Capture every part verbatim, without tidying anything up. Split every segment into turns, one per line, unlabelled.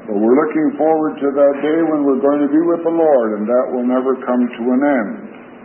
But we're looking forward to that day when we're going to be with the Lord, and that will never come to an end.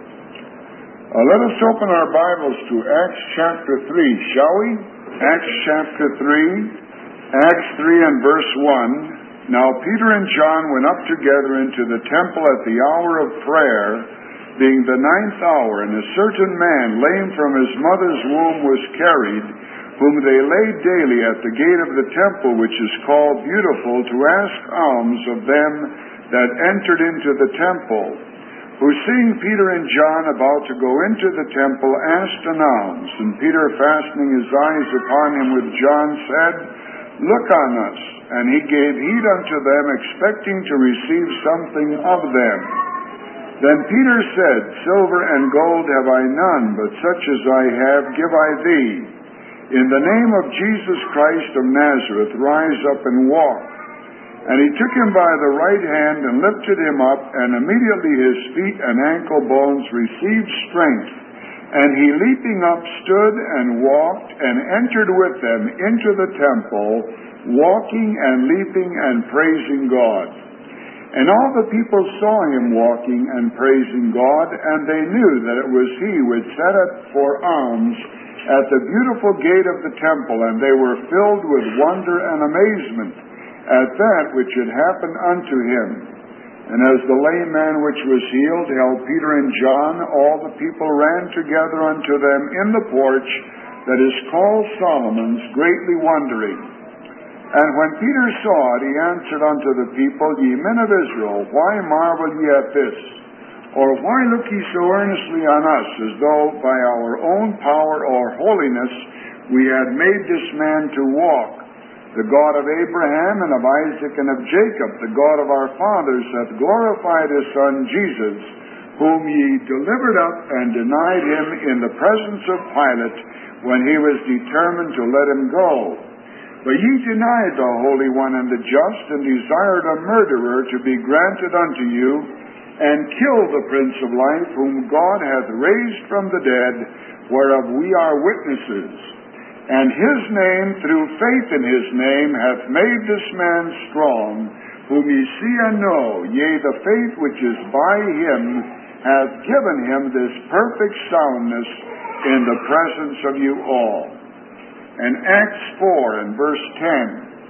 Uh, let us open our Bibles to Acts chapter three, shall we? Acts chapter three, Acts three and verse one. Now Peter and John went up together into the temple at the hour of prayer, being the ninth hour, and a certain man, lame from his mother's womb, was carried, whom they laid daily at the gate of the temple, which is called Beautiful, to ask alms of them that entered into the temple, who, seeing Peter and John about to go into the temple, asked an alms. And Peter, fastening his eyes upon him with John, said, Look on us. And he gave heed unto them, expecting to receive something of them. Then Peter said, Silver and gold have I none, but such as I have give I thee. In the name of Jesus Christ of Nazareth, rise up and walk. And he took him by the right hand and lifted him up, and immediately his feet and ankle bones received strength. And he, leaping up, stood and walked, and entered with them into the temple, walking and leaping and praising God. And all the people saw him walking and praising God, and they knew that it was he which sat up for alms at the beautiful gate of the temple, and they were filled with wonder and amazement at that which had happened unto him. And as the lame man which was healed held Peter and John, all the people ran together unto them in the porch that is called Solomon's, greatly wondering. And when Peter saw it, he answered unto the people, Ye men of Israel, why marvel ye at this? Or why look ye so earnestly on us, as though by our own power or holiness we had made this man to walk? The God of Abraham and of Isaac and of Jacob, the God of our fathers, hath glorified his Son Jesus, whom ye delivered up and denied him in the presence of Pilate, when he was determined to let him go. But ye denied the Holy One and the just, and desired a murderer to be granted unto you, and killed the Prince of Life, whom God hath raised from the dead, whereof we are witnesses. And his name, through faith in his name, hath made this man strong, whom ye see and know, yea, the faith which is by him hath given him this perfect soundness in the presence of you all. And Acts four and verse ten.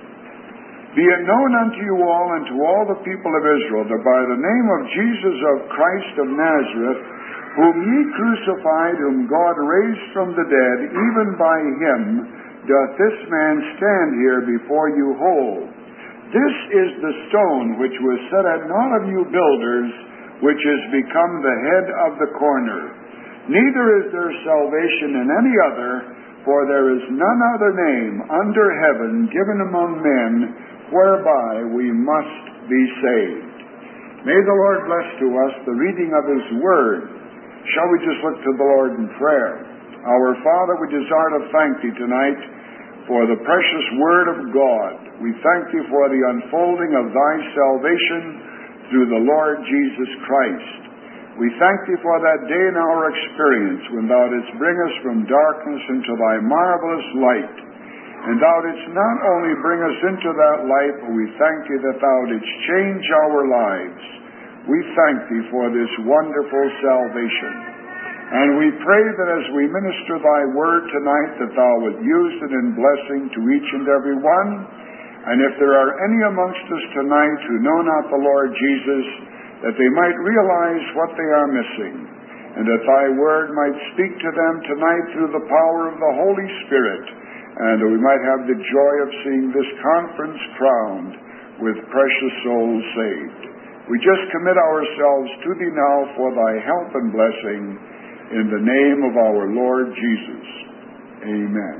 Be it known unto you all and to all the people of Israel, that by the name of Jesus of Christ of Nazareth, whom ye crucified, whom God raised from the dead, even by him doth this man stand here before you whole. This is the stone which was set at naught of you builders, which is become the head of the corner. Neither is there salvation in any other, for there is none other name under heaven given among men, whereby we must be saved. May the Lord bless to us the reading of his word. Shall we just look to the Lord in prayer? Our Father, we desire to thank thee tonight for the precious word of God. We thank thee for the unfolding of thy salvation through the Lord Jesus Christ. We thank thee for that day in our experience when thou didst bring us from darkness into thy marvelous light. And thou didst not only bring us into that light, but we thank thee that thou didst change our lives. We thank thee for this wonderful salvation. And we pray that as we minister thy word tonight, that thou wilt use it in blessing to each and every one. And if there are any amongst us tonight who know not the Lord Jesus, that they might realize what they are missing, and that thy word might speak to them tonight through the power of the Holy Spirit, and that we might have the joy of seeing this conference crowned with precious souls saved. We just commit ourselves to thee now for thy help and blessing, in the name of our Lord Jesus. Amen.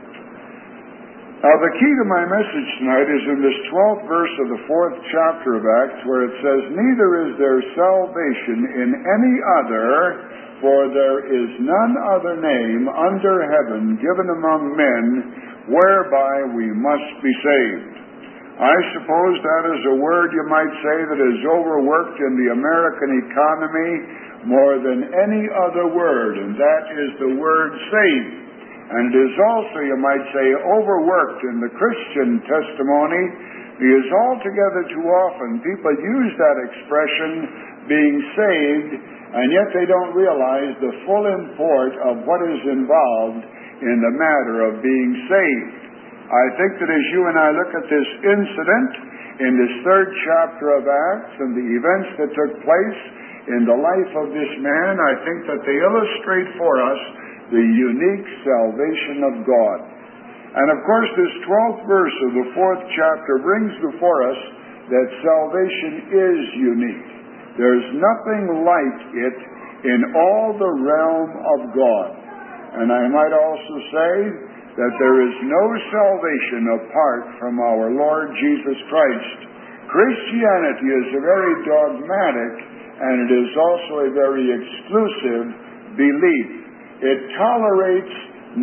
Now, the key to my message tonight is in this twelfth verse of the fourth chapter of Acts, where it says, Neither is there salvation in any other, for there is none other name under heaven given among men, whereby we must be saved. I suppose that is a word you might say that is overworked in the American economy more than any other word, and that is the word saved. And it is also, you might say, overworked in the Christian testimony because altogether too often people use that expression, being saved, and yet they don't realize the full import of what is involved in the matter of being saved. I think that as you and I look at this incident in this third chapter of Acts and the events that took place in the life of this man, I think that they illustrate for us the unique salvation of God. And of course, this twelfth verse of the fourth chapter brings before us that salvation is unique. There's nothing like it in all the realm of God. And I might also say that there is no salvation apart from our Lord Jesus Christ. Christianity is a very dogmatic, and it is also a very exclusive belief. It tolerates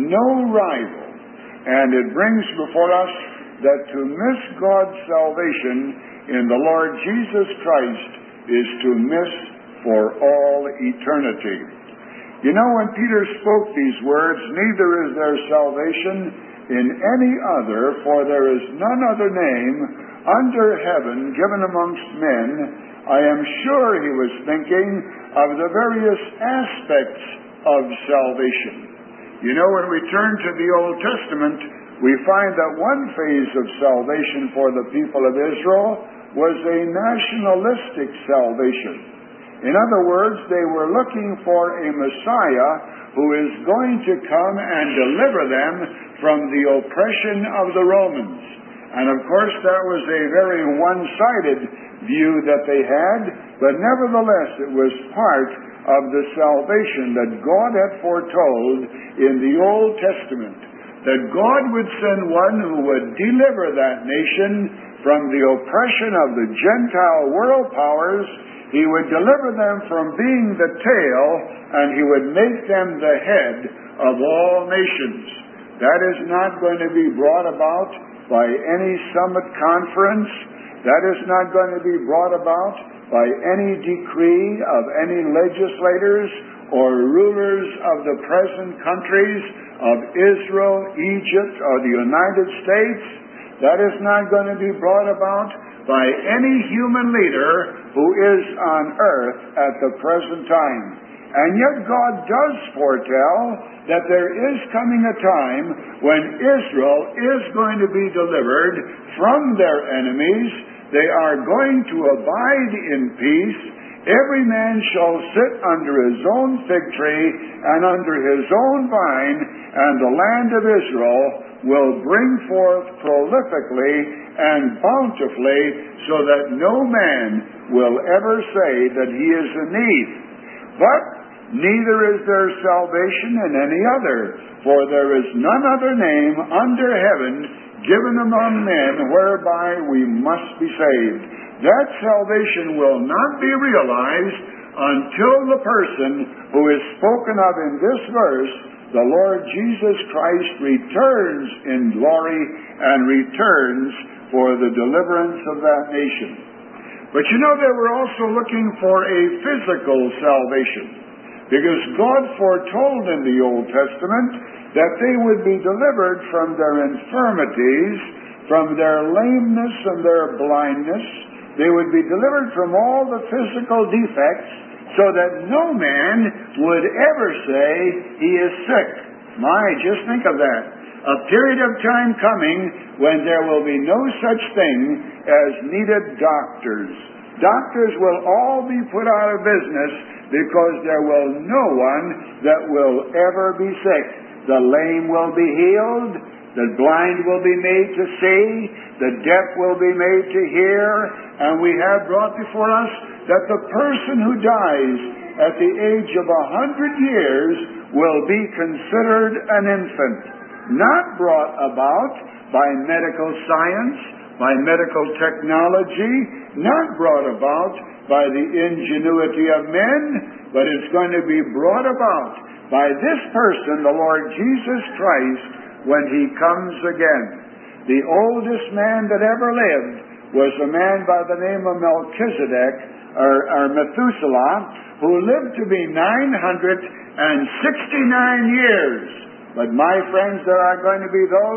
no rival, and it brings before us that to miss God's salvation in the Lord Jesus Christ is to miss for all eternity. You know, when Peter spoke these words, neither is there salvation in any other, for there is none other name under heaven given amongst men. I am sure he was thinking of the various aspects of salvation. You know, when we turn to the Old Testament, we find that one phase of salvation for the people of Israel was a nationalistic salvation. In other words, they were looking for a Messiah who is going to come and deliver them from the oppression of the Romans. And of course, that was a very one-sided view that they had, but nevertheless, it was part of the salvation that God had foretold in the Old Testament, that God would send one who would deliver that nation from the oppression of the Gentile world powers. He would deliver them from being the tail, and he would make them the head of all nations. That is not going to be brought about by any summit conference. That is not going to be brought about by any decree of any legislators or rulers of the present countries of Israel, Egypt, or the United States. That is not going to be brought about by any human leader who is on earth at the present time. And yet God does foretell that there is coming a time when Israel is going to be delivered from their enemies. They are going to abide in peace. Every man shall sit under his own fig tree and under his own vine, and the land of Israel will bring forth prolifically and bountifully, so that no man will ever say that he is in need. But neither is there salvation in any other, for there is none other name under heaven given among men whereby we must be saved. That salvation will not be realized until the person who is spoken of in this verse, the Lord Jesus Christ, returns in glory and returns for the deliverance of that nation. But you know, they were also looking for a physical salvation, because God foretold in the Old Testament that they would be delivered from their infirmities, from their lameness and their blindness. They would be delivered from all the physical defects, so that no man would ever say he is sick. My, just think of that. A period of time coming when there will be no such thing as needed doctors. Doctors will all be put out of business, because there will no one that will ever be sick. The lame will be healed, the blind will be made to see, the deaf will be made to hear, and we have brought before us that the person who dies at the age of a hundred years will be considered an infant, not brought about by medical science, by medical technology, not brought about by the ingenuity of men, but it's going to be brought about by this person, the Lord Jesus Christ, when he comes again. The oldest man that ever lived was a man by the name of Melchizedek, or, or Methuselah, who lived to be nine hundred sixty-nine years. But my friends, there are going to be those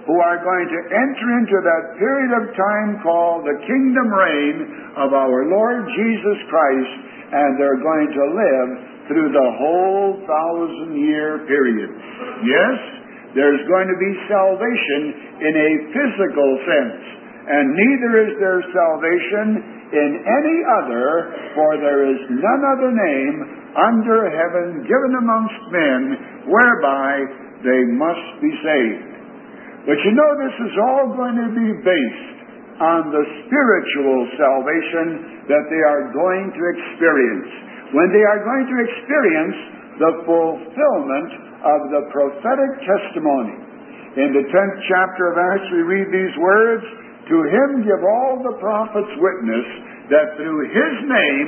who are going to enter into that period of time called the kingdom reign of our Lord Jesus Christ, and they're going to live through the whole thousand-year period. Yes, there's going to be salvation in a physical sense, and neither is there salvation in any other, for there is none other name under heaven given amongst men whereby they must be saved. But you know, this is all going to be based on the spiritual salvation that they are going to experience, when they are going to experience the fulfillment of the prophetic testimony. In the tenth chapter of Acts, we read these words, "To him give all the prophets witness, that through his name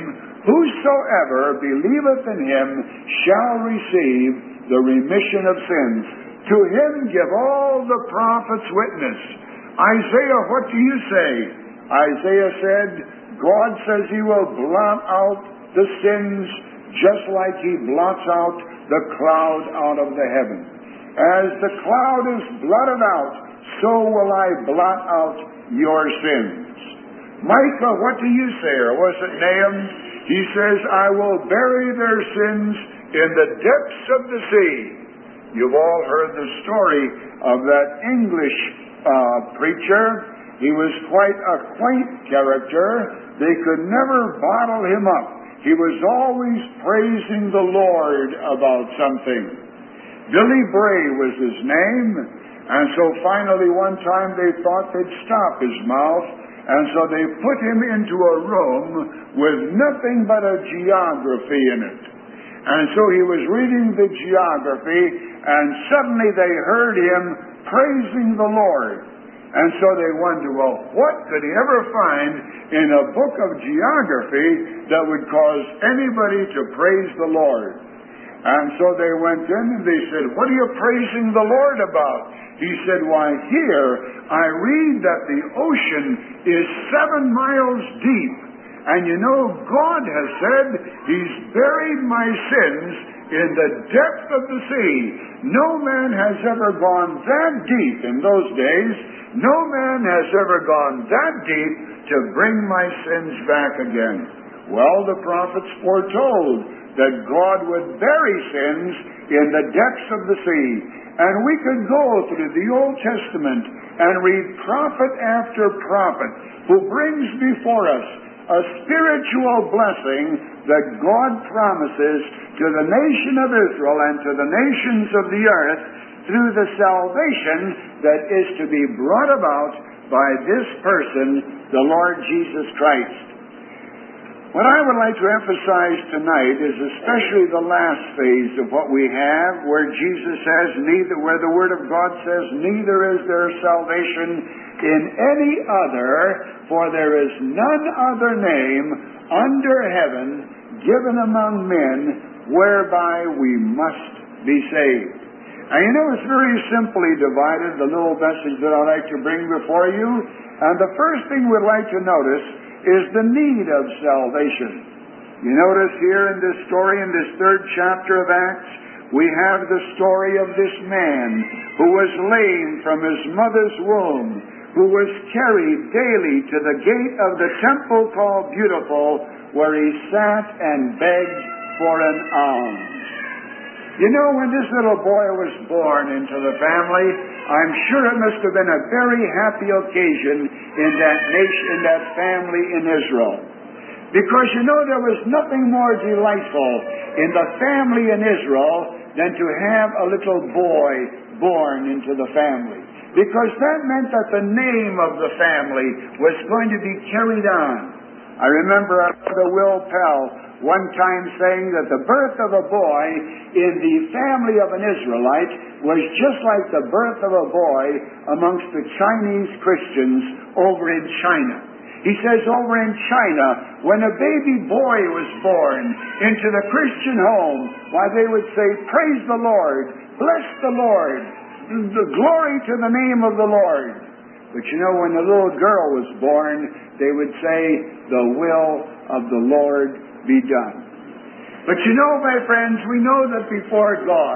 whosoever believeth in him shall receive the remission of sins." To him give all the prophets witness. Isaiah, what do you say? Isaiah said, God says he will blot out the sins just like he blots out the cloud out of the heaven. As the cloud is blotted out, so will I blot out your sins. Micah, what do you say? Or was it Nahum? He says, I will bury their sins in the depths of the sea. You've all heard the story of that English uh, preacher. He was quite a quaint character. They could never bottle him up. He was always praising the Lord about something. Billy Bray was his name, and so finally one time they thought they'd stop his mouth, and so they put him into a room with nothing but a geography in it. And so he was reading the geography, and suddenly they heard him praising the Lord. And so they wondered, well, what could he ever find in a book of geography that would cause anybody to praise the Lord? And so they went in and they said, what are you praising the Lord about? He said, why, here I read that the ocean is seven miles deep. And you know, God has said he's buried my sins in the depth of the sea. No man has ever gone that deep in those days. No man has ever gone that deep to bring my sins back again. Well, the prophets foretold that God would bury sins in the depths of the sea. And we could go through the Old Testament and read prophet after prophet who brings before us a spiritual blessing that God promises to the nation of Israel and to the nations of the earth through the salvation that is to be brought about by this person, the Lord Jesus Christ. What I would like to emphasize tonight is especially the last phase of what we have, where Jesus says, neither, where the Word of God says, neither is there salvation in any other, for there is none other name under heaven given among men whereby we must be saved. And you know, it's very simply divided, the little message that I'd like to bring before you. And the first thing we'd like to notice is the need of salvation. You notice here in this story, in this third chapter of Acts, we have the story of this man who was lame from his mother's womb, who was carried daily to the gate of the temple called Beautiful, where he sat and begged for an alms. You know, when this little boy was born into the family, I'm sure it must have been a very happy occasion in that nation, in that family in Israel. Because, you know, there was nothing more delightful in the family in Israel than to have a little boy born into the family. Because that meant that the name of the family was going to be carried on. I remember Brother Will Pell one time saying that the birth of a boy in the family of an Israelite was just like the birth of a boy amongst the Chinese Christians over in China. He says over in China, when a baby boy was born into the Christian home, why, they would say, praise the Lord, bless the Lord, the glory to the name of the Lord. But you know, when the little girl was born, they would say, the will of the Lord be done. But you know, my friends, we know that before God,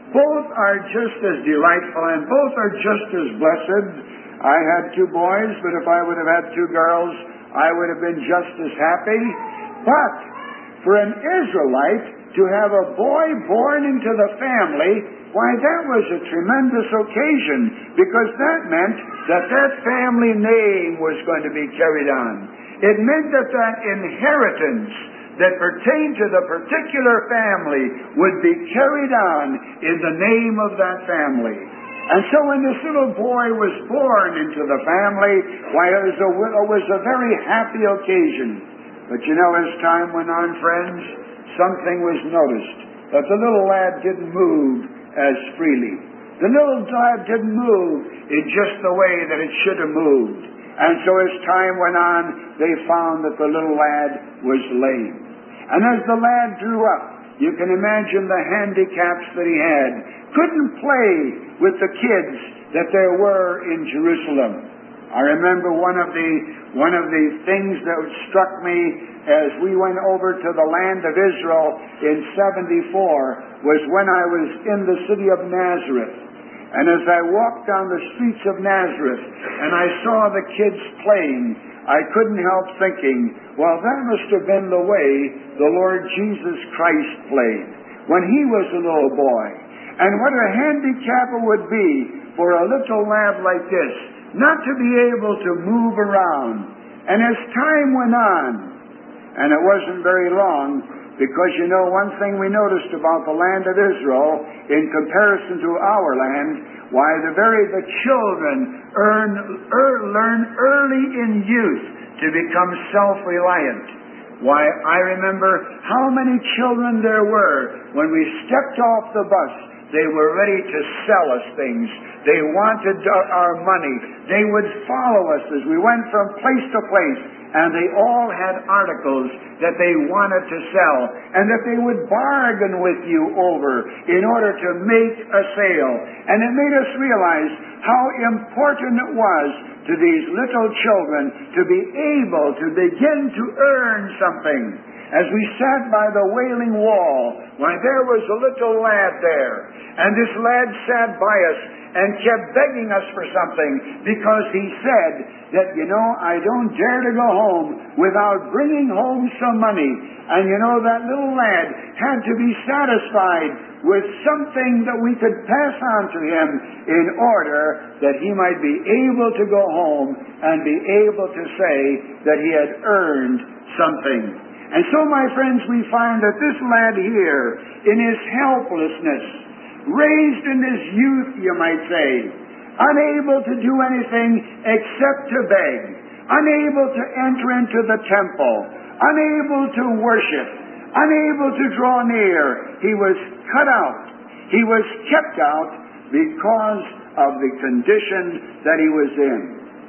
Both are just as delightful and both are just as blessed. I had two boys, but if I would have had two girls, I would have been just as happy. But for an Israelite to have a boy born into the family, why, that was a tremendous occasion, because that meant that that family name was going to be carried on. It meant that that inheritance that pertained to the particular family would be carried on in the name of that family. And so when this little boy was born into the family, why, it was a, it was a very happy occasion. But you know, as time went on, friends, something was noticed, that the little lad didn't move as freely. The little lad didn't move in just the way that it should have moved. And so as time went on, they found that the little lad was lame. And as the lad grew up, you can imagine the handicaps that he had. Couldn't play with the kids that there were in Jerusalem. I remember one of the one of the things that struck me as we went over to the land of Israel in seventy-four was when I was in the city of Nazareth. And as I walked down the streets of Nazareth and I saw the kids playing, I couldn't help thinking, well, that must have been the way the Lord Jesus Christ played when He was a little boy. And what a handicap it would be for a little lad like this not to be able to move around. And as time went on, and it wasn't very long, because you know one thing we noticed about the land of Israel in comparison to our land, why the very the children earn, er, learn early in youth to become self-reliant. Why, I remember how many children there were when we stepped off the bus. They were ready to sell us things. They wanted our money. They would follow us as we went from place to place, and they all had articles that they wanted to sell, and that they would bargain with you over in order to make a sale. And it made us realize how important it was to these little children to be able to begin to earn something. As we sat by the Wailing Wall, why, there was a little lad there, and this lad sat by us and kept begging us for something, because he said that, you know, I don't dare to go home without bringing home some money. And you know, that little lad had to be satisfied with something that we could pass on to him in order that he might be able to go home and be able to say that he had earned something. And so, my friends, we find that this lad here, in his helplessness, raised in his youth, you might say, unable to do anything except to beg, unable to enter into the temple, unable to worship, unable to draw near, he was cut out. He was kept out because of the condition that he was in.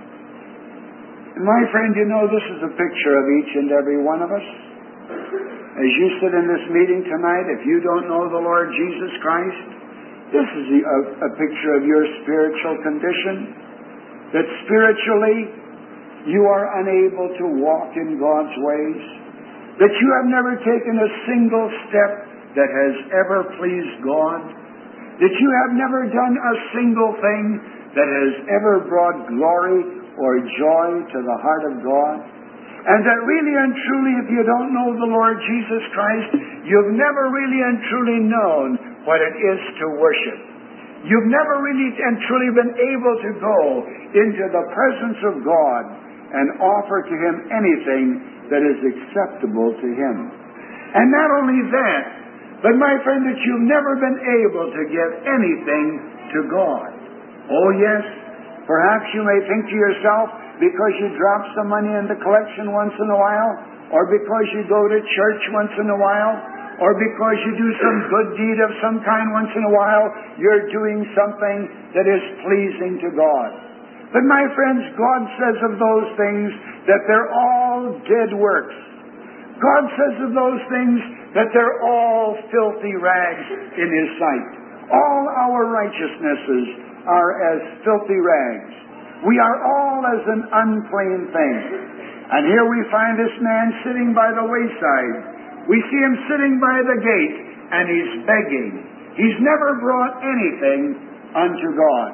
My friend, you know, this is a picture of each and every one of us. As you sit in this meeting tonight, if you don't know the Lord Jesus Christ, this is a, a picture of your spiritual condition, that spiritually you are unable to walk in God's ways, that you have never taken a single step that has ever pleased God, that you have never done a single thing that has ever brought glory or joy to the heart of God. And that really and truly, if you don't know the Lord Jesus Christ, you've never really and truly known what it is to worship. You've never really and truly been able to go into the presence of God and offer to Him anything that is acceptable to Him. And not only that, but my friend, that you've never been able to give anything to God. Oh yes, perhaps you may think to yourself, because you drop some money in the collection once in a while, or because you go to church once in a while, or because you do some good deed of some kind once in a while, you're doing something that is pleasing to God. But my friends, God says of those things that they're all dead works. God says of those things that they're all filthy rags in His sight. All our righteousnesses are as filthy rags. We are all as an unclean thing. And here we find this man sitting by the wayside. We see him sitting by the gate, and he's begging.
He's never brought anything unto God.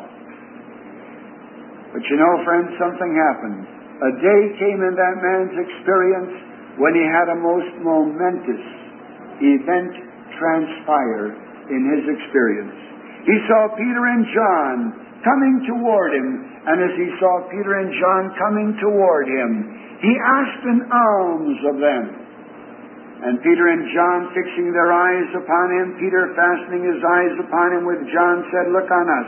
But you know, friends, something happened. A day came in that man's experience when he had a most momentous event transpire in his experience. He saw Peter and John coming toward him, and as he saw Peter and John coming toward him, he asked an alms of them. And Peter and John fixing their eyes upon him, Peter fastening his eyes upon him with John, said, "Look on us."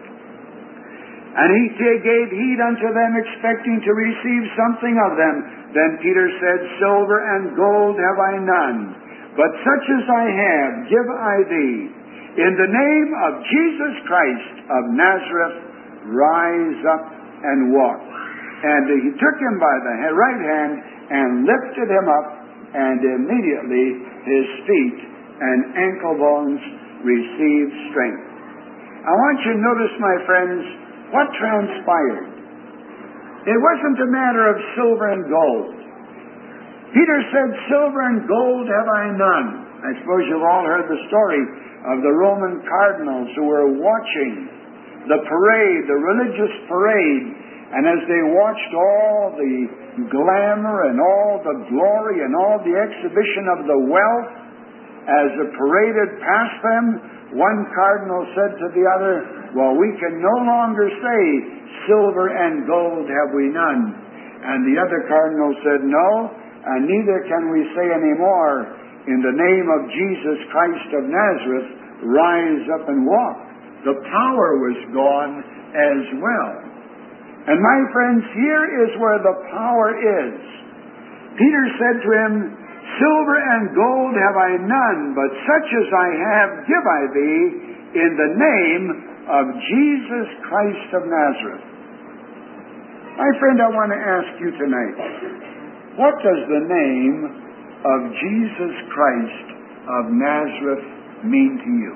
And he gave heed unto them, expecting to receive something of them. Then Peter said, "Silver and gold have I none, but such as I have give I thee. In the name of Jesus Christ of Nazareth, rise up and walk." And he took him by the right hand and lifted him up, and immediately his feet and ankle bones received strength. I want you to notice, my friends, what transpired. It wasn't a matter of silver and gold. Peter said, "Silver and gold have I none." I suppose you've all heard the story of the Roman cardinals who were watching the parade, the religious parade, and as they watched all the glamour and all the glory and all the exhibition of the wealth as it paraded past them, one cardinal said to the other, "Well, we can no longer say, 'Silver and gold have we none.'" And the other cardinal said, "No, and neither can we say any more, 'In the name of Jesus Christ of Nazareth, rise up and walk.'" The power was gone as well. And my friends, here is where the power is. Peter said to him, "Silver and gold have I none, but such as I have give I thee, in the name of Jesus Christ of Nazareth." My friend, I want to ask you tonight, what does the name of Jesus Christ of Nazareth mean to you?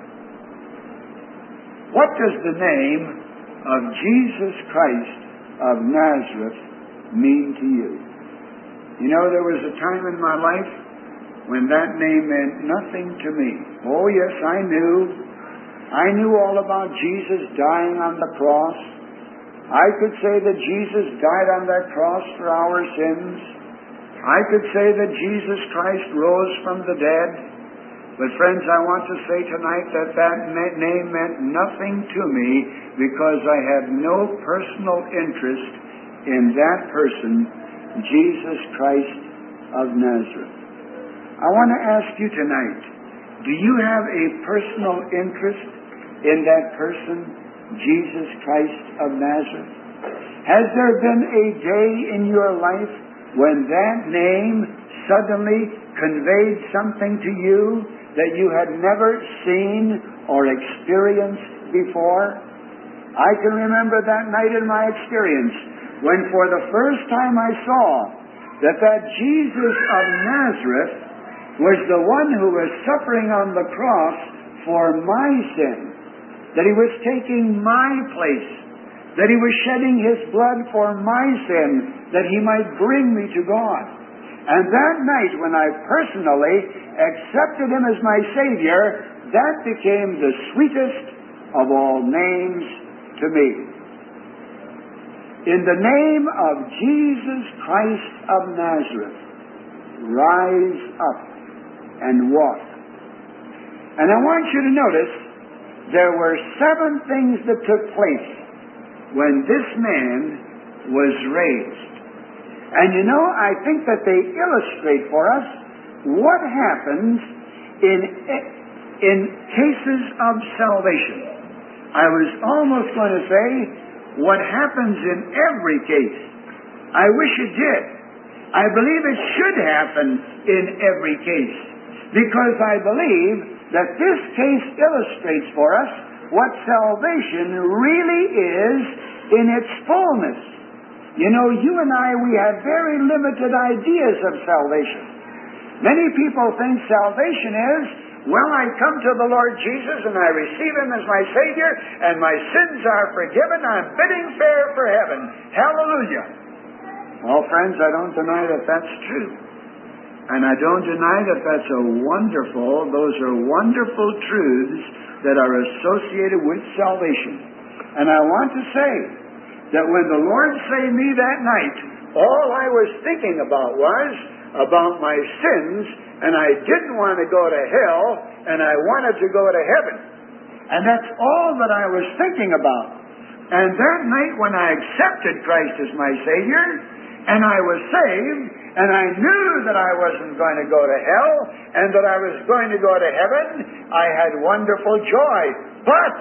What does the name of Jesus Christ of Nazareth mean to you? You know, there was a time in my life when that name meant nothing to me. Oh yes, I knew. I knew all about Jesus dying on the cross. I could say that Jesus died on that cross for our sins. I could say that Jesus Christ rose from the dead. But friends, I want to say tonight that that name meant nothing to me because I had no personal interest in that person, Jesus Christ of Nazareth. I want to ask you tonight, do you have a personal interest in that person, Jesus Christ of Nazareth? Has there been a day in your life when that name suddenly conveyed something to you that you had never seen or experienced before? I can remember that night in my experience when for the first time I saw that that Jesus of Nazareth was the one who was suffering on the cross for my sin, that he was taking my place, that he was shedding his blood for my sin, that he might bring me to God. And that night when I personally accepted him as my Savior, that became the sweetest of all names to me. In the name of Jesus Christ of Nazareth, rise up and walk. And I want you to notice there were seven things that took place when this man was raised. And you know, I think that they illustrate for us what happens in, in cases of salvation. I was almost going to say what happens in every case. I wish it did. I believe it should happen in every case, because I believe that this case illustrates for us what salvation really is in its fullness. You know, you and I, we have very limited ideas of salvation. Many people think salvation is, well, I come to the Lord Jesus and I receive Him as my Savior and my sins are forgiven. I'm bidding fair for heaven. Hallelujah. Well, friends, I don't deny that that's true. And I don't deny that that's a wonderful, those are wonderful truths that are associated with salvation. And I want to say that when the Lord saved me that night, all I was thinking about was about my sins, and I didn't want to go to hell, and I wanted to go to heaven. And that's all that I was thinking about. And that night when I accepted Christ as my Savior, and I was saved, and I knew that I wasn't going to go to hell, and that I was going to go to heaven, I had wonderful joy. But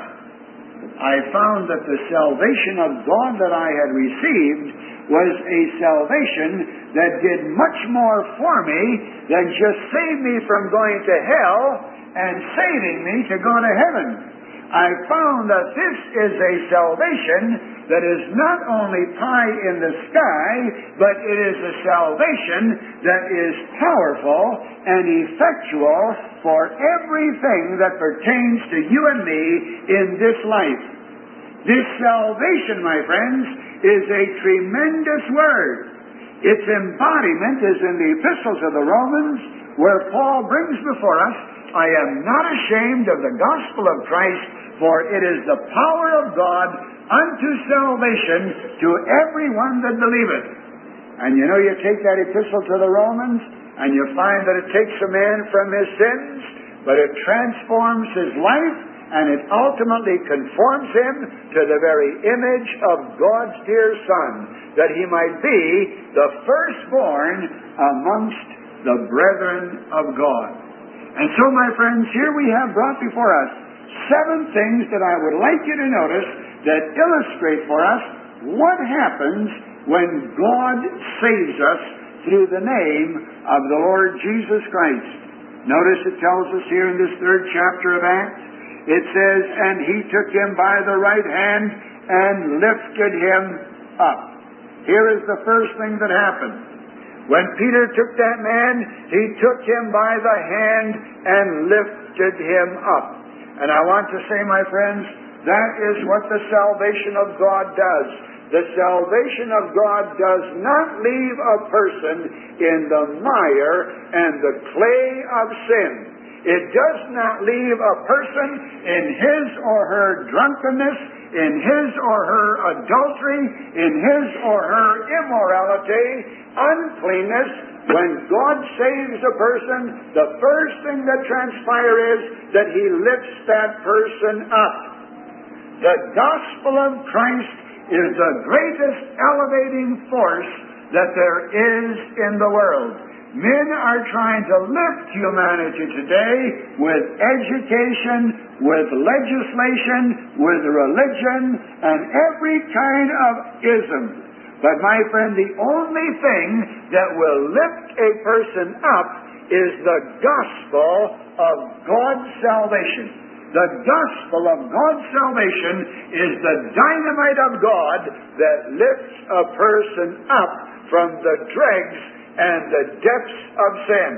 I found that the salvation of God that I had received was a salvation that did much more for me than just save me from going to hell and saving me to go to heaven. I found that this is a salvation that is not only pie in the sky, but it is a salvation that is powerful and effectual for everything that pertains to you and me in this life. This salvation, my friends, is a tremendous word. Its embodiment is in the epistles of the Romans, where Paul brings before us, I am not ashamed of the gospel of Christ, for it is the power of God unto salvation to everyone that believeth. And you know, you take that epistle to the Romans, and you find that it takes a man from his sins, but it transforms his life, and it ultimately conforms him to the very image of God's dear Son, that he might be the firstborn amongst the brethren of God. And so, my friends, here we have brought before us seven things that I would like you to notice that illustrate for us what happens when God saves us through the name of the Lord Jesus Christ. Notice it tells us here in this third chapter of Acts, it says, and he took him by the right hand and lifted him up. Here is the first thing that happened. When Peter took that man, he took him by the hand and lifted him up. And I want to say, my friends, that is what the salvation of God does. The salvation of God does not leave a person in the mire and the clay of sin. It does not leave a person in his or her drunkenness, in his or her adultery, in his or her immorality, uncleanness. When God saves a person, the first thing that transpires is that he lifts that person up. The gospel of Christ is the greatest elevating force that there is in the world. Men are trying to lift humanity today with education, with legislation, with religion, and every kind of ism. But my friend, the only thing that will lift a person up is the gospel of God's salvation. The gospel of God's salvation is the dynamite of God that lifts a person up from the dregs and the depths of sin.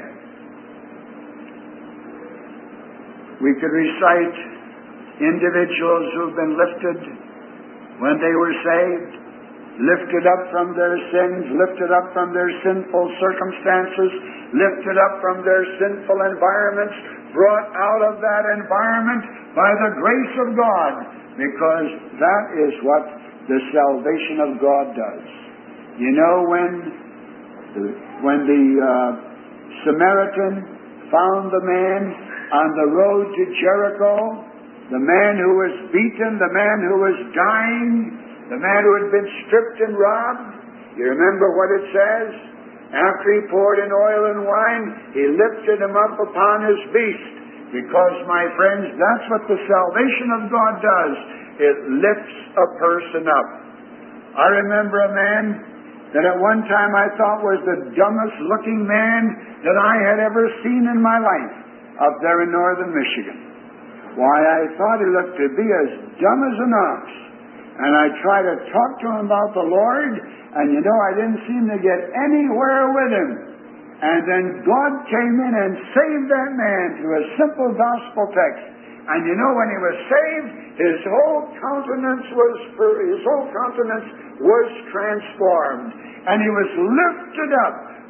We could recite individuals who've been lifted when they were saved, lifted up from their sins, lifted up from their sinful circumstances, lifted up from their sinful environments, brought out of that environment by the grace of God, because that is what the salvation of God does. You know, when when the uh, Samaritan found the man on the road to Jericho, the man who was beaten, the man who was dying, the man who had been stripped and robbed, you remember what it says? After he poured in oil and wine, he lifted him up upon his beast. Because, my friends, that's what the salvation of God does. It lifts a person up. I remember a man that at one time I thought was the dumbest looking man that I had ever seen in my life up there in northern Michigan. Why, I thought he looked to be as dumb as an ox. And I tried to talk to him about the Lord, and you know, I didn't seem to get anywhere with him. And then God came in and saved that man through a simple gospel text. And you know, when he was saved, his whole countenance was his whole countenance was transformed, and he was lifted up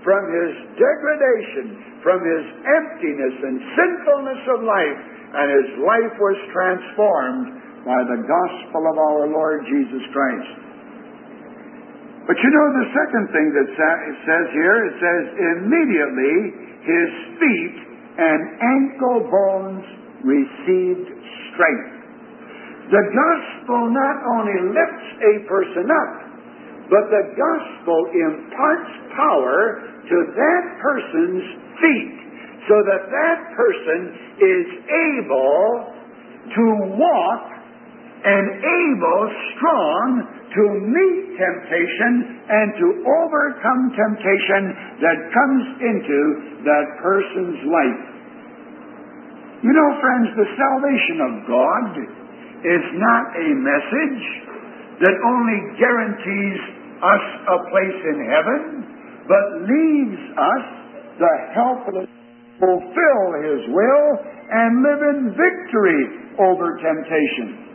from his degradation, from his emptiness and sinfulness of life, and his life was transformed by the gospel of our Lord Jesus Christ. But you know the second thing that it says here, it says, immediately his feet and ankle bones received strength. The gospel not only lifts a person up, but the gospel imparts power to that person's feet, so that that person is able to walk and able, strong, to meet temptation and to overcome temptation that comes into that person's life. You know, friends, the salvation of God is not a message that only guarantees us a place in heaven, but leaves us the helpless to fulfill His will and live in victory over temptation.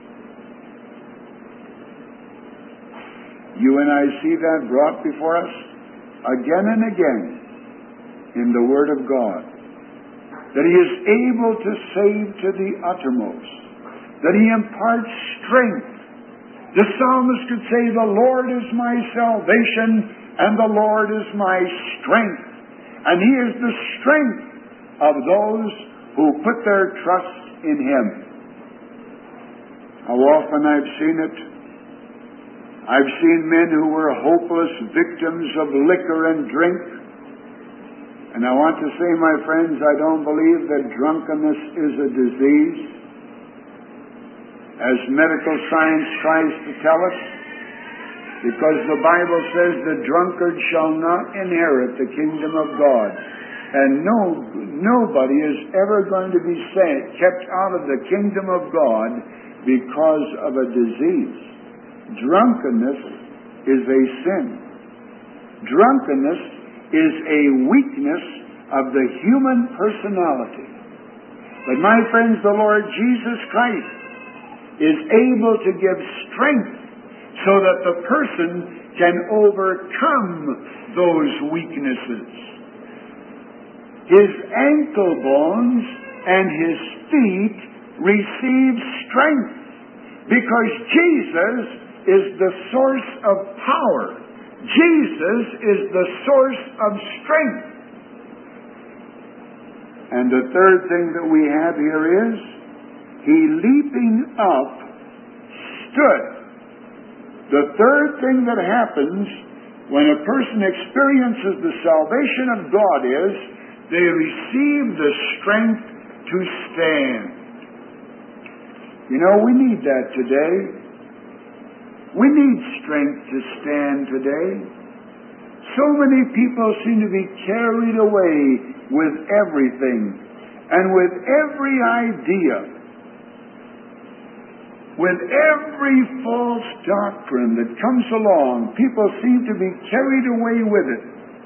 You and I see that brought before us again and again in the Word of God. That He is able to save to the uttermost. That He imparts strength. The psalmist could say, the Lord is my salvation and the Lord is my strength. And He is the strength of those who put their trust in Him. How often I've seen it. I've seen men who were hopeless victims of liquor and drink. And I want to say, my friends, I don't believe that drunkenness is a disease, as medical science tries to tell us, because the Bible says the drunkard shall not inherit the kingdom of God. And no, nobody is ever going to be saved, kept out of the kingdom of God because of a disease. Drunkenness is a sin. Drunkenness is a weakness of the human personality. But my friends, the Lord Jesus Christ is able to give strength so that the person can overcome those weaknesses. His ankle bones and his feet receive strength because Jesus is the source of power. Jesus is the source of strength. And the third thing that we have here is, he leaping up stood. The third thing that happens when a person experiences the salvation of God is, they receive the strength to stand. You know, we need that today. We need strength to stand today. So many people seem to be carried away with everything and with every idea, with every false doctrine that comes along. People seem to be carried away with it.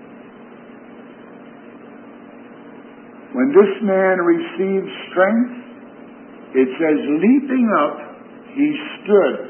When this man received strength, it says, leaping up, he stood.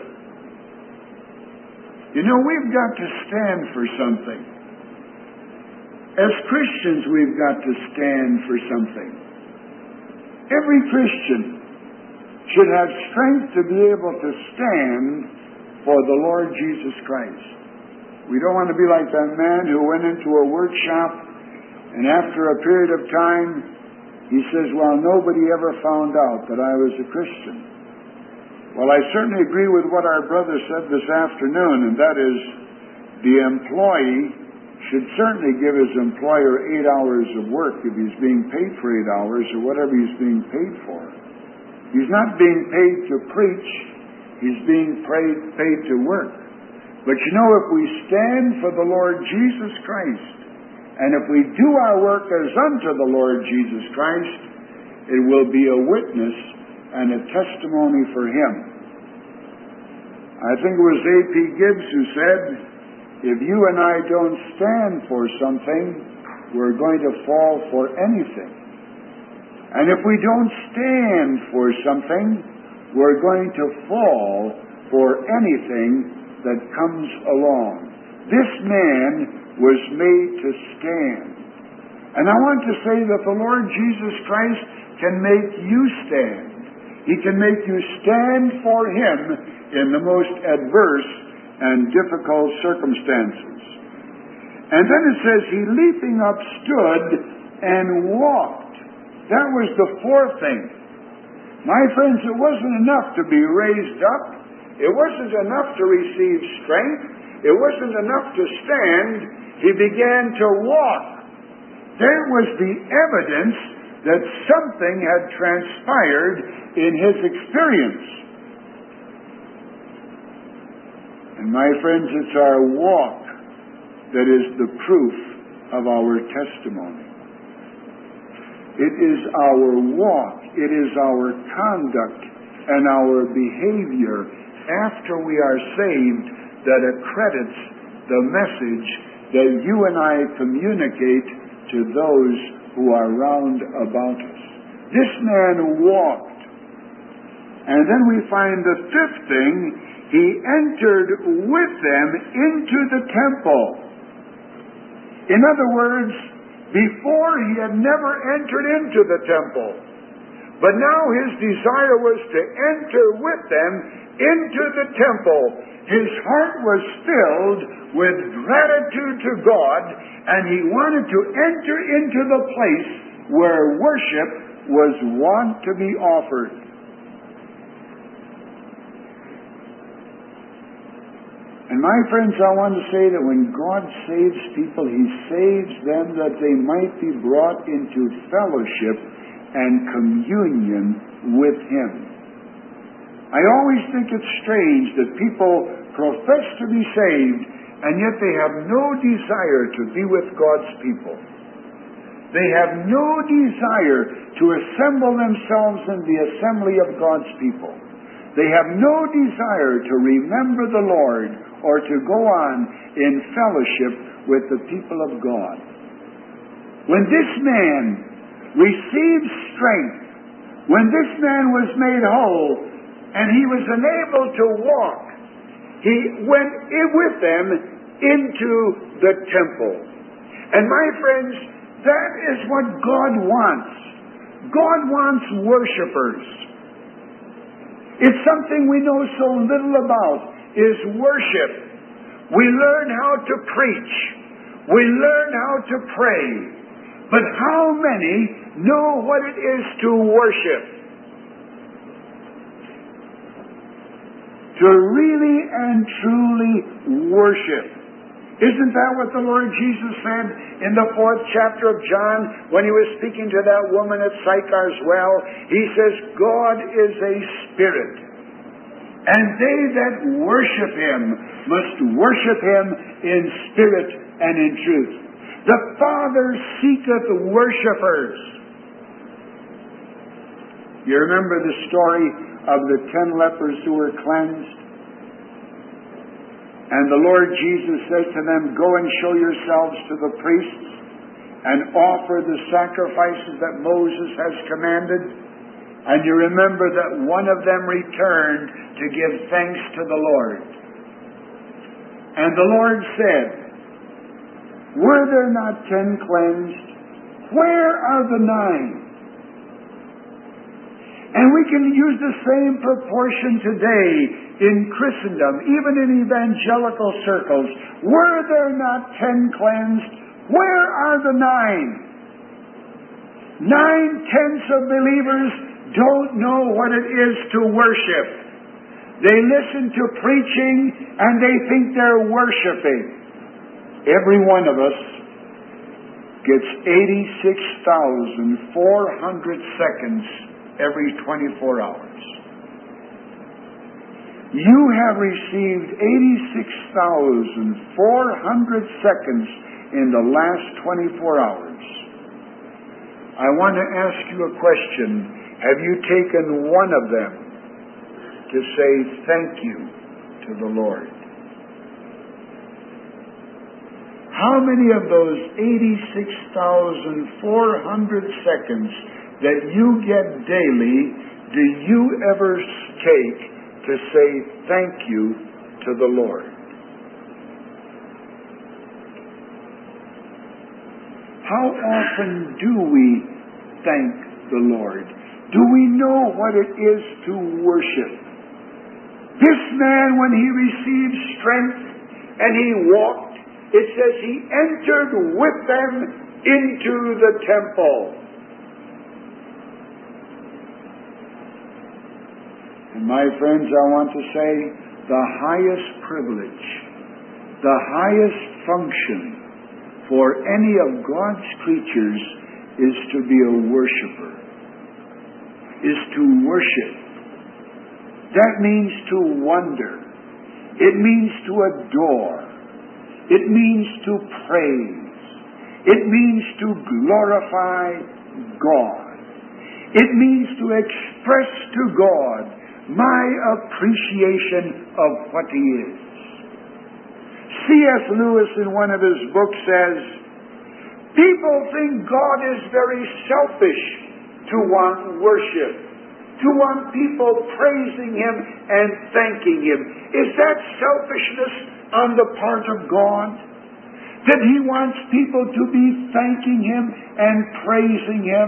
You know, we've got to stand for something. As Christians, we've got to stand for something. Every Christian should have strength to be able to stand for the Lord Jesus Christ. We don't want to be like that man who went into a workshop, and after a period of time, he says, well, nobody ever found out that I was a Christian. Well, I certainly agree with what our brother said this afternoon, and that is, the employee should certainly give his employer eight hours of work if he's being paid for eight hours or whatever he's being paid for. He's not being paid to preach, he's being paid, paid to work. But you know, if we stand for the Lord Jesus Christ, and if we do our work as unto the Lord Jesus Christ, it will be a witness and a testimony for Him. I think it was A P Gibbs who said, if you and I don't stand for something, we're going to fall for anything. And if we don't stand for something, we're going to fall for anything that comes along. This man was made to stand. And I want to say that the Lord Jesus Christ can make you stand. He can make you stand for Him in the most adverse and difficult circumstances. And then it says, He leaping up stood and walked. That was the fourth thing. My friends, it wasn't enough to be raised up. It wasn't enough to receive strength. It wasn't enough to stand. He began to walk. There was the evidence that something had transpired in his experience. And my friends, it's our walk that is the proof of our testimony. It is our walk, it is our conduct and our behavior after we are saved that accredits the message that you and I communicate to those who are round about us. This man walked. And then we find the fifth thing, he entered with them into the temple. In other words, before he had never entered into the temple. But now his desire was to enter with them into the temple. His heart was filled with gratitude to God, and he wanted to enter into the place where worship was wont to be offered. And my friends, I want to say that when God saves people, He saves them that they might be brought into fellowship and communion with Him. I always think it's strange that people profess to be saved, and yet they have no desire to be with God's people. They have no desire to assemble themselves in the assembly of God's people. They have no desire to remember the Lord or to go on in fellowship with the people of God. When this man received strength, when this man was made whole, and he was enabled to walk, he went with them into the temple. And my friends, that is what God wants. God wants worshipers. It's something we know so little about, is worship. We learn how to preach. We learn how to pray. But how many know what it is to worship? To really and truly worship. Isn't that what the Lord Jesus said in the fourth chapter of John when He was speaking to that woman at Sychar's well? He says, God is a spirit, and they that worship Him must worship Him in spirit and in truth. The Father seeketh worshipers. You remember the story of the ten lepers who were cleansed? And the Lord Jesus says to them, go and show yourselves to the priests and offer the sacrifices that Moses has commanded. And you remember that one of them returned to give thanks to the Lord. And the Lord said, were there not ten cleansed? Where are the nine? And we can use the same proportion today in Christendom, even in evangelical circles. Were there not ten cleansed? Where are the nine? Nine-tenths of believers don't know what it is to worship. They listen to preaching and they think they're worshiping. Every one of us gets eighty-six thousand four hundred seconds every twenty-four hours. You have received eighty-six thousand four hundred seconds in the last twenty-four hours. I want to ask you a question. Have you taken one of them to say thank you to the Lord? How many of those eighty-six thousand four hundred seconds that you get daily do you ever take to say thank you to the Lord? How often do we thank the Lord? Do we know what it is to worship? This man, when he received strength and he walked, it says he entered with them into the temple. And my friends, I want to say the highest privilege, the highest function for any of God's creatures is to be a worshiper, is to worship. That means to wonder. It means to adore. It means to praise. It means to glorify God. It means to express to God my appreciation of what He is. C S Lewis in one of his books says, people think God is very selfish to want worship, to want people praising Him and thanking Him. Is that selfishness on the part of God? That He wants people to be thanking Him and praising Him?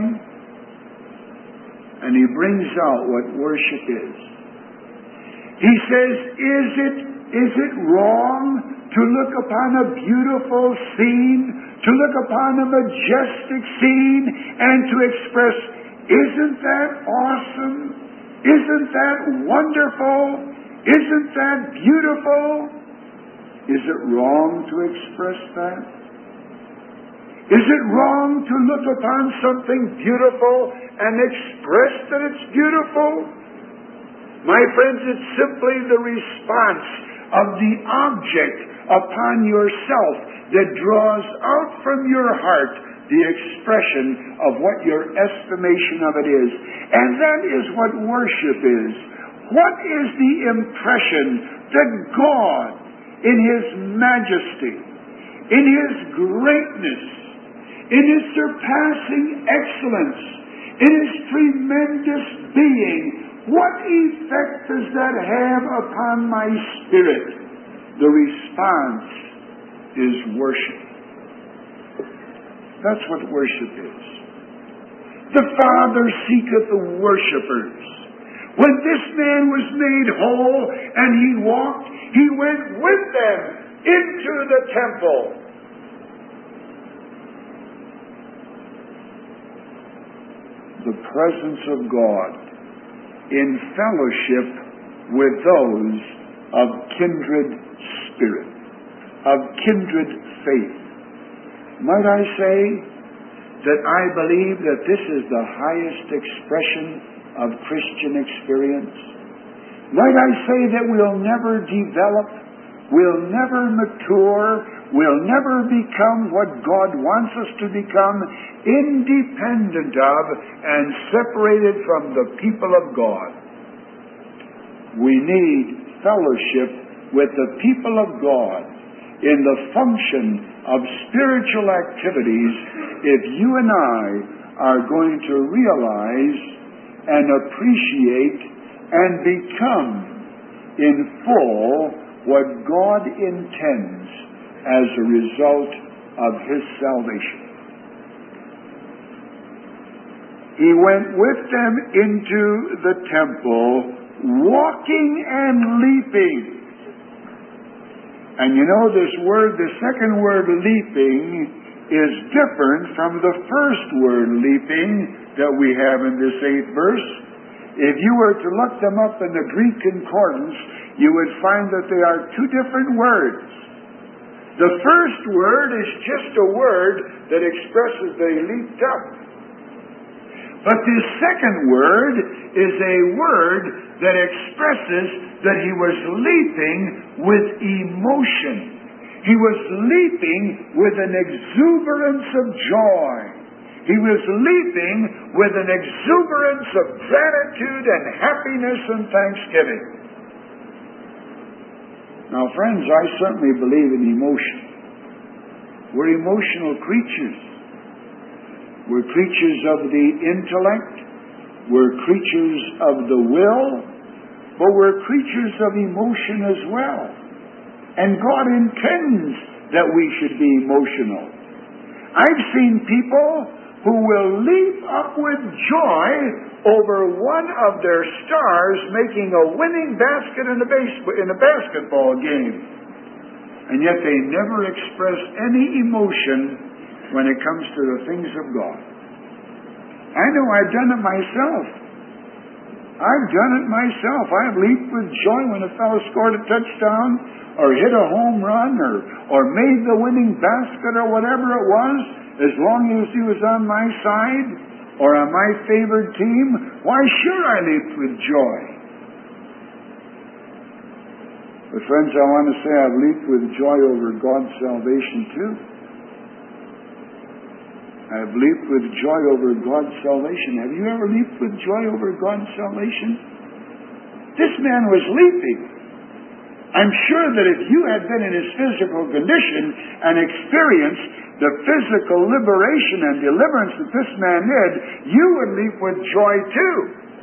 And he brings out what worship is. He says, is it, is it wrong to look upon a beautiful scene, to look upon a majestic scene, and to express, isn't that awesome? Isn't that wonderful? Isn't that beautiful? Is it wrong to express that? Is it wrong to look upon something beautiful and express that it's beautiful? My friends, it's simply the response of the object upon yourself that draws out from your heart the expression of what your estimation of it is. And that is what worship is. What is the impression that God, in His majesty, in His greatness, in His surpassing excellence, in His tremendous being, what effect does that have upon my spirit? The response is worship. That's what worship is. The Father seeketh the worshipers. When this man was made whole and he walked, he went with them into the temple. The presence of God in fellowship with those of kindred spirit, of kindred faith. Might I say that I believe that this is the highest expression of Christian experience? Might I say that we'll never develop, we'll never mature, we'll never become what God wants us to become, independent of and separated from the people of God. We need fellowship with the people of God in the function of spiritual activities if you and I are going to realize and appreciate and become in full what God intends as a result of His salvation. He went with them into the temple, walking and leaping. And you know, this word, the second word, leaping, is different from the first word, leaping, that we have in this eighth verse. If you were to look them up in the Greek concordance, you would find that they are two different words. The first word is just a word that expresses they leaped up. But the second word is a word that expresses that he was leaping with emotion. He was leaping with an exuberance of joy. He was leaping with an exuberance of gratitude and happiness and thanksgiving. Now, friends, I certainly believe in emotion. We're emotional creatures. We're creatures of the intellect. We're creatures of the will. But we're creatures of emotion as well. And God intends that we should be emotional. I've seen people who will leap up with joy over one of their stars making a winning basket in a, base, in a basketball game. And yet they never express any emotion when it comes to the things of God. I know I've done it myself. I've done it myself. I've leaped with joy when a fellow scored a touchdown or hit a home run or, or made the winning basket or whatever it was, as long as he was on my side or on my favored team. Why, sure, I leaped with joy. But friends, I want to say I've leaped with joy over God's salvation too. I've leaped with joy over God's salvation. Have you ever leaped with joy over God's salvation? This man was leaping. I'm sure that if you had been in his physical condition and experienced the physical liberation and deliverance that this man did, you would leap with joy too.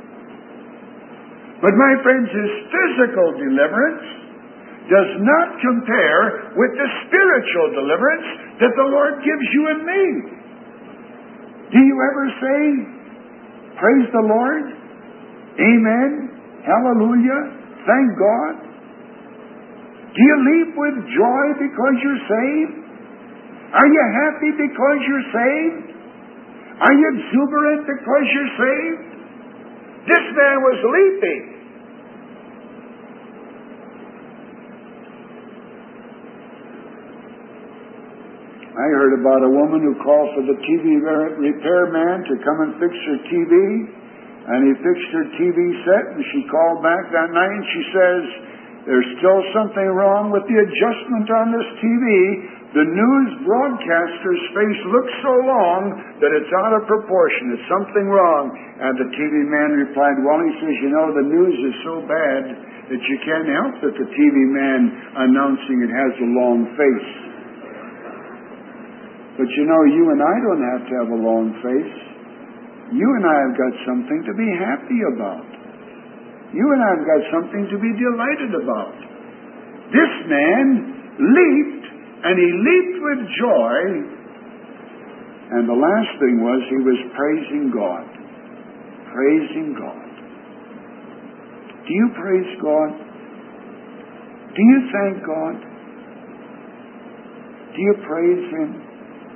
But my friends, his physical deliverance does not compare with the spiritual deliverance that the Lord gives you and me. Do you ever say, praise the Lord, amen, hallelujah, thank God? Do you leap with joy because you're saved? Are you happy because you're saved? Are you exuberant because you're saved? This man was leaping. I heard about a woman who called for the T V repairman to come and fix her T V, and he fixed her T V set, and she called back that night and she says, there's still something wrong with the adjustment on this T V. The news broadcaster's face looks so long that it's out of proportion. There's something wrong. And the T V man replied, well, he says, you know, the news is so bad that you can't help that the T V man announcing it has a long face. But you know, you and I don't have to have a long face. You and I have got something to be happy about. You and I have got something to be delighted about. This man leaped, and he leaped with joy, and the last thing was he was praising God. Praising God. Do you praise God? Do you thank God? Do you praise Him?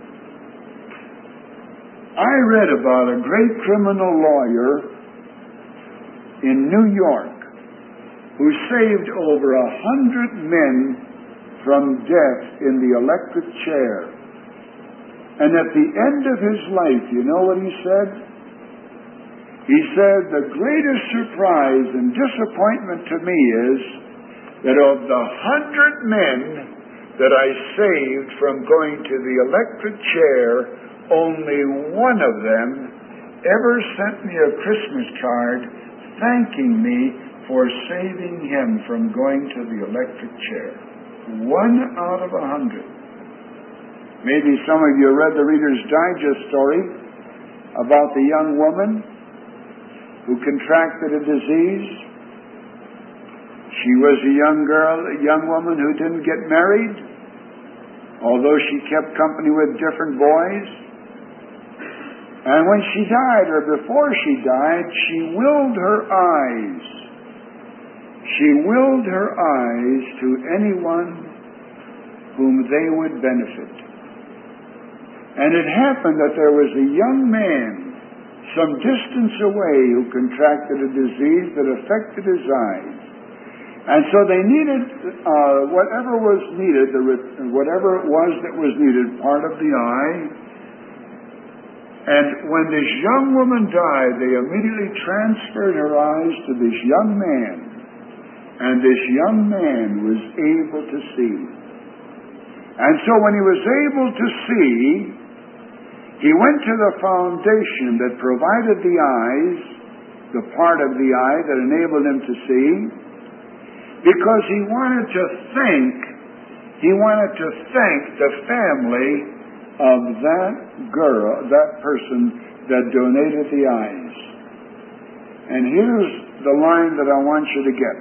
I read about a great criminal lawyer in New York who saved over a hundred men from death in the electric chair. And at the end of his life, you know what he said? He said, the greatest surprise and disappointment to me is that of the hundred men that I saved from going to the electric chair, only one of them ever sent me a Christmas card thanking me for saving him from going to the electric chair. One out of a hundred. Maybe some of you read the Reader's Digest story about the young woman who contracted a disease. She was a young girl, a young woman who didn't get married, although she kept company with different boys. And when she died, or before she died, she willed her eyes. She willed her eyes to anyone whom they would benefit. And it happened that there was a young man some distance away who contracted a disease that affected his eyes. And so they needed uh, whatever was needed, the, whatever it was that was needed, part of the eye. And when this young woman died, they immediately transferred her eyes to this young man. And this young man was able to see. And so when he was able to see, he went to the foundation that provided the eyes, the part of the eye that enabled him to see, because he wanted to thank, he wanted to thank the family of that girl, that person that donated the eyes. And here's the line that I want you to get.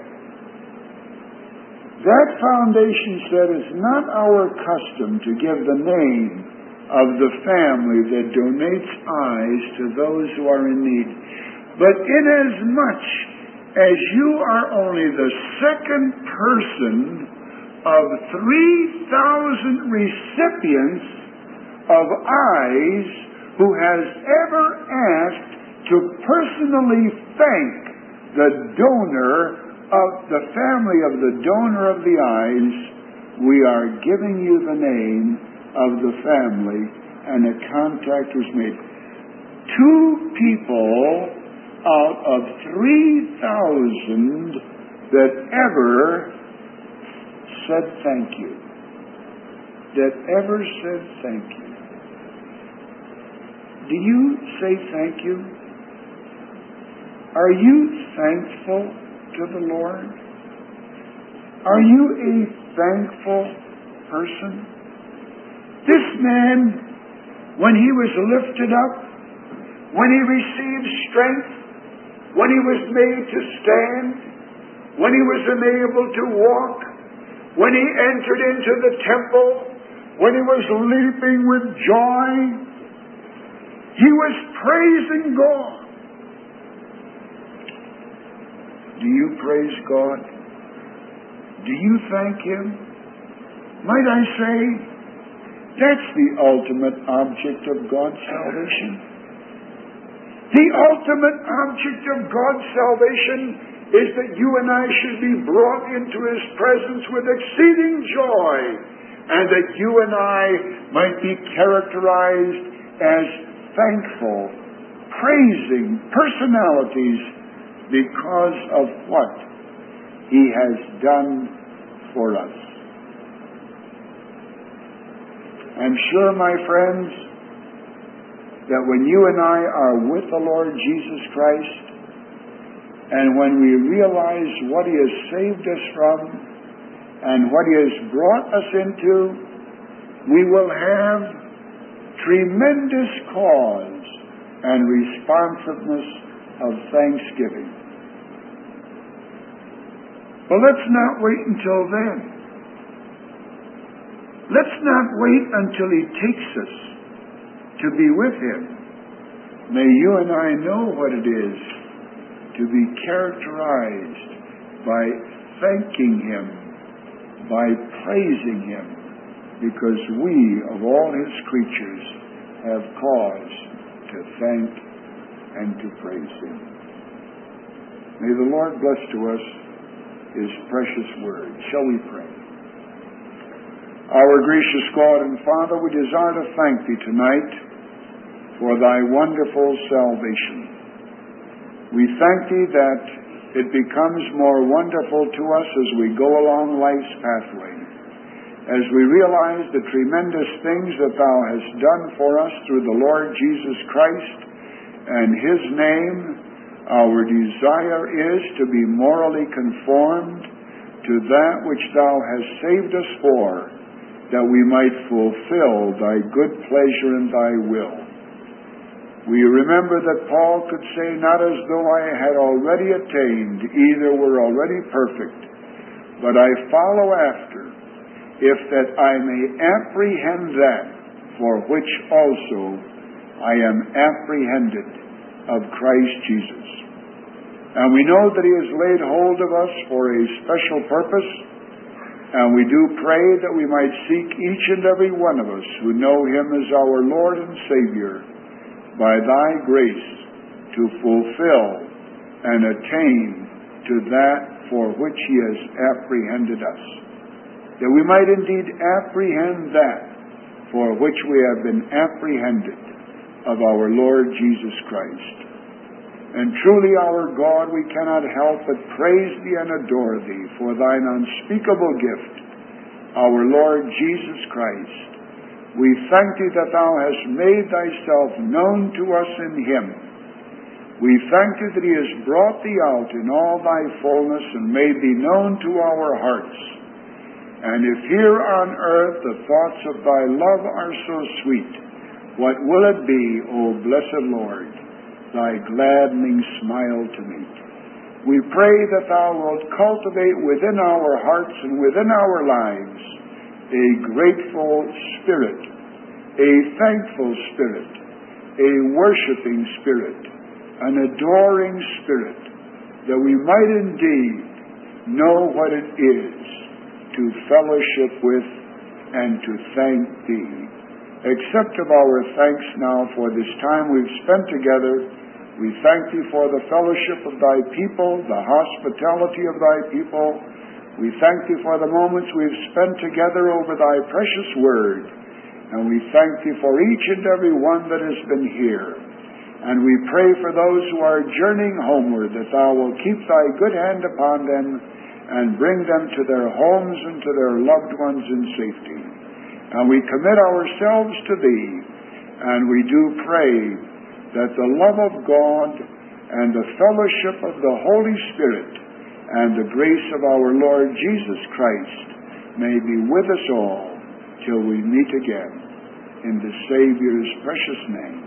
That foundation said it's not our custom to give the name of the family that donates eyes to those who are in need. But inasmuch as you are only the second person of three thousand recipients of eyes who has ever asked to personally thank the donor of the family of the donor of the eyes, we are giving you the name of the family, and a contact was made. Two people out of three thousand that ever said thank you. That ever said thank you. Do you say thank you? Are you thankful to the Lord? Are you a thankful person? This man, when he was lifted up, when he received strength, when he was made to stand, when he was enabled to walk, when he entered into the temple, when he was leaping with joy, he was praising God. Do you praise God? Do you thank Him? Might I say, that's the ultimate object of God's salvation. The ultimate object of God's salvation is that you and I should be brought into His presence with exceeding joy, and that you and I might be characterized as thankful, praising personalities because of what He has done for us. I'm sure, my friends, that when you and I are with the Lord Jesus Christ, and when we realize what He has saved us from, and what He has brought us into, we will have tremendous cause and responsiveness of thanksgiving. But let's not wait until then. Let's not wait until He takes us to be with Him. May you and I know what it is to be characterized by thanking Him, by praising Him, because we, of all His creatures, have cause to thank and to praise Him. May the Lord bless to us His precious word. Shall we pray? Our gracious God and Father, we desire to thank Thee tonight for Thy wonderful salvation. We thank Thee that it becomes more wonderful to us as we go along life's pathway, as we realize the tremendous things that Thou hast done for us through the Lord Jesus Christ, and His name, our desire is to be morally conformed to that which Thou hast saved us for, that we might fulfill Thy good pleasure and Thy will. We remember that Paul could say, not as though I had already attained, either were already perfect, but I follow after, if that I may apprehend that for which also I am apprehended of Christ Jesus. And we know that He has laid hold of us for a special purpose, and we do pray that we might seek each and every one of us who know Him as our Lord and Savior, by Thy grace, to fulfill and attain to that for which He has apprehended us. That we might indeed apprehend that for which we have been apprehended of our Lord Jesus Christ. And truly, our God, we cannot help but praise Thee and adore Thee for Thine unspeakable gift, our Lord Jesus Christ. We thank Thee that Thou hast made Thyself known to us in Him. We thank Thee that He has brought Thee out in all Thy fullness and made Thee known to our hearts. And if here on earth the thoughts of Thy love are so sweet, what will it be, O blessed Lord, Thy gladdening smile to meet? We pray that Thou wilt cultivate within our hearts and within our lives a grateful spirit,
a thankful spirit, a worshiping spirit, an adoring spirit, that we might indeed know what it is to fellowship with and to thank Thee. Accept of our thanks now for this time we've spent together. We thank Thee for the fellowship of Thy people, the hospitality of Thy people. We thank Thee for the moments we've spent together over Thy precious Word. And we thank Thee for each and every one that has been here. And we pray for those who are journeying homeward, that Thou will keep Thy good hand upon them and bring them to their homes and to their loved ones in safety. And we commit ourselves to Thee, and we do pray that the love of God and the fellowship of the Holy Spirit and the grace of our Lord Jesus Christ may be with us all till we meet again. In the Savior's precious name.